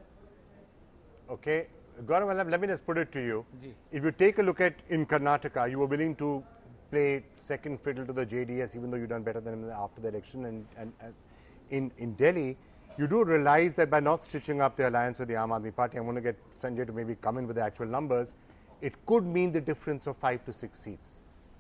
Okay. Gaurav, let me just put it to you. Ji. If you take a look at in Karnataka, you were willing to play second fiddle to the J D S, even though you've done better than them after the election. And, and, and in, in Delhi, you do realize that by not stitching up the alliance with the Aam Aadmi Party, I'm going to get Sanjay to maybe come in with the actual numbers, it could mean the difference of five to six seats.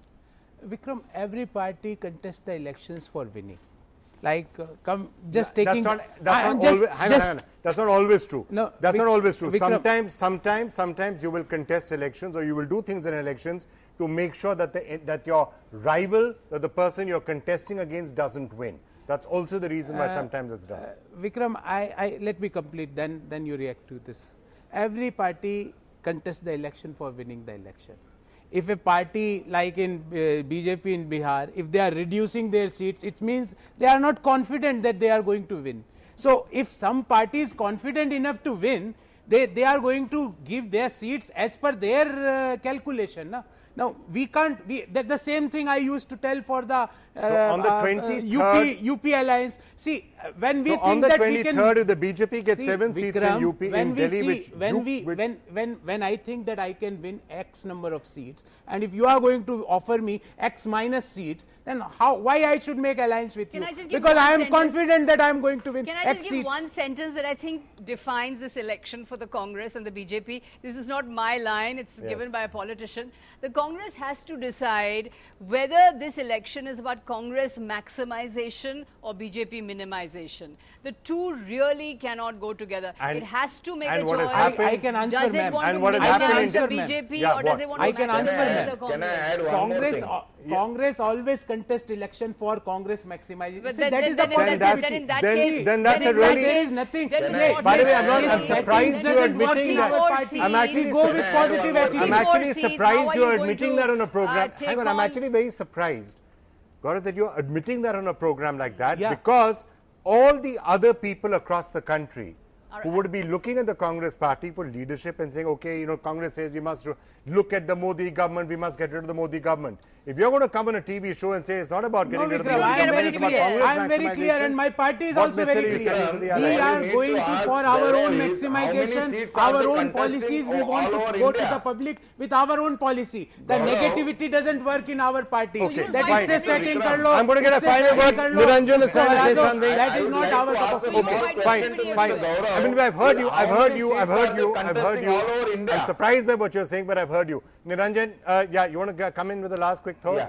Vikram, every party contests the elections for winning. Like, uh, come just no, taking. That's not, that's, not just, always, hang on, hang on. That's not always true. No, that's Vik, not always true. Vikram, sometimes, sometimes, sometimes you will contest elections, or you will do things in elections to make sure that the that your rival, that the person you're contesting against, doesn't win. That's also the reason why uh, sometimes it's done. Uh, Vikram, I, I let me complete. Then, then you react to this. Every party contests the election for winning the election. If a party like in uh, B J P in Bihar, if they are reducing their seats, it means they are not confident that they are going to win. So, if some party is confident enough to win, they, they are going to give their seats as per their uh, calculation. No? Now, we can't, we, that the same thing I used to tell for the, uh, so on the twenty-third, uh, U P, U P alliance. See, uh, when we so think on the that twenty-third, we can, if the B J P gets see, seven Vikram, seats in U P, in Delhi, see, which when, we, when, when, when I think that I can win X number of seats, and if you are going to offer me X minus seats, then how, why I should make alliance with can you? I just because I am sentence? confident that I am going to win Can I X just give seats. one sentence that I think defines this election for the Congress and the B J P? This is not my line, it's yes. given by a politician. The Congress has to decide whether this election is about Congress maximization or B J P minimization. The two really cannot go together. And it has to make a choice. I, I can answer, does it want and to what minimize the B J P yeah, or does it want I to can maximize answer the Congress? Can I add one Congress, more thing? Uh, Congress always contest election for Congress maximization. But See, then, that then, is then, the then, positivity. then in that then, case, then that's then a really. There is nothing. I, by the way, I'm not. I'm Yes, surprised you're admitting that. seats. I'm actually go with positive attitude. I'm actually seats, surprised you you're admitting to, that on a program. uh, Hang on, I'm actually very surprised, Gaurav, that you're admitting that on a program like that, yeah. because all the other people across the country who would be looking at the Congress party for leadership and saying, okay, you know, Congress says we must look at the Modi government, we must get rid of the Modi government. If you're going to come on a T V show and say it's not about getting no, rid of the Vikram, Modi I am government, very it's about clear. Congress I am very clear, and my party is also very clear. We are going to, for our own maximization, our own policies, we want to go to the public with our own policy. The negativity doesn't work in our party. Okay, that is setting Karlo. I'm going to get a final word. Niranjan is trying to say something. That is not our cup of tea. Okay, fine, fine. I mean, I've heard you, I've heard you, I've heard you, I've heard you. I'm surprised by what you're saying, but I've heard you. Niranjan, uh, yeah, you want to come in with the last quick thought? Yeah.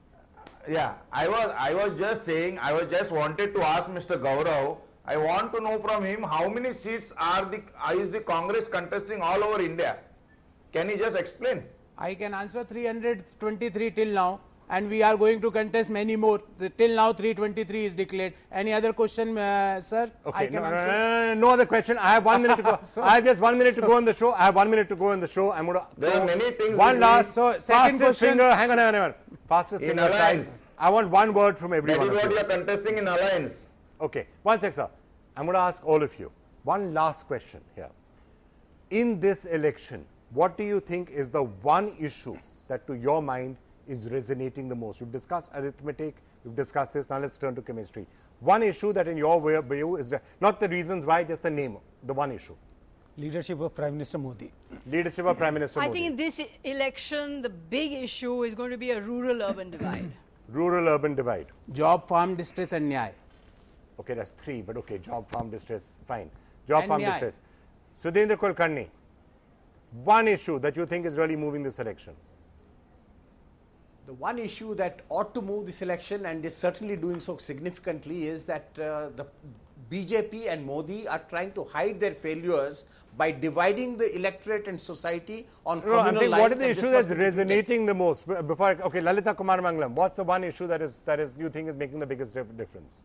Yeah, I was I was just saying, I was just wanted to ask Mister Gaurav, I want to know from him how many seats are the is the Congress contesting all over India? Can he just explain? I can answer three hundred twenty-three till now, and we are going to contest many more. The, till now three twenty-three is declared. Any other question, uh, sir? Okay, I can no, answer. no, no, no other question. I have one minute to go. so, I have just one minute so, to go on the show. I have one minute to go on the show. I'm going to. There are many things. One last. So, second fastest question. finger. Hang on, hang on, hang on. Fastest in finger. alliance. Time. I want one word from everyone. That is what you are contesting in alliance. Okay, one sec, sir. I'm going to ask all of you one last question here. in this election, what do you think is the one issue that to your mind is resonating the most? We've discussed arithmetic, we've discussed this, now let's turn to chemistry. One issue that in your view is not the reasons why, just the name, the one issue. Leadership of Prime Minister Modi. Leadership of Prime Minister I Modi. think in this election, the big issue is going to be a rural-urban divide. Rural-urban divide. Job, farm distress and Nyaya. Okay, that's three, but okay, job, farm distress, fine. Job, And farm Nyaya. distress. Sudhindra Kulkarni, one issue that you think is really moving this election. The one issue that ought to move this election and is certainly doing so significantly is that uh, the B J P and Modi are trying to hide their failures by dividing the electorate and society on No, communal I'm saying lines. what is the and issue this that's must be defeated. resonating the most? B- Before, I, okay, Lalita Kumar Mangalam, what's the one issue that is that is you think is making the biggest dif- difference?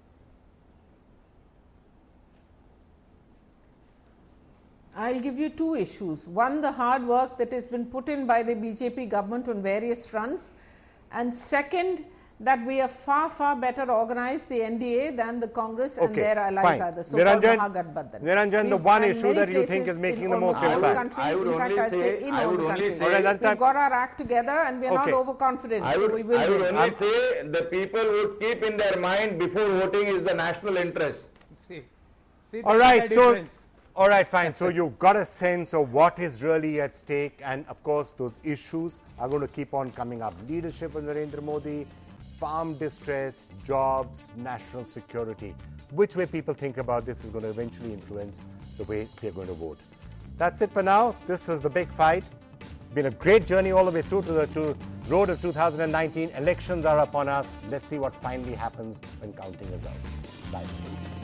I'll give you two issues. One, the hard work that has been put in by the B J P government on various fronts. And second, that we are far, far better organized, the N D A, than the Congress and Okay, their allies fine. are, the so-called Niranjan- Mahagadbandhan. Niranjan, the We've- one and issue many that you think places is making in the most almost all impact. country, I would in fact, only I'd say say- in I all would the only countries. say- All right, Lalita- We've got our act together and we're Okay. not overconfident. I so would, we will I would win. only say the people would keep in their mind before voting is the national interest. See, see All that's right, the so difference. all right, fine. So you've got a sense of what is really at stake, and of course, those issues are going to keep on coming up. Leadership of Narendra Modi, farm distress, jobs, national security. Which way people think about this is going to eventually influence the way they're going to vote. That's it for now. This is the big fight. Been a great journey all the way through to the to road of two thousand nineteen. Elections are upon us. Let's see what finally happens when counting is out. Bye.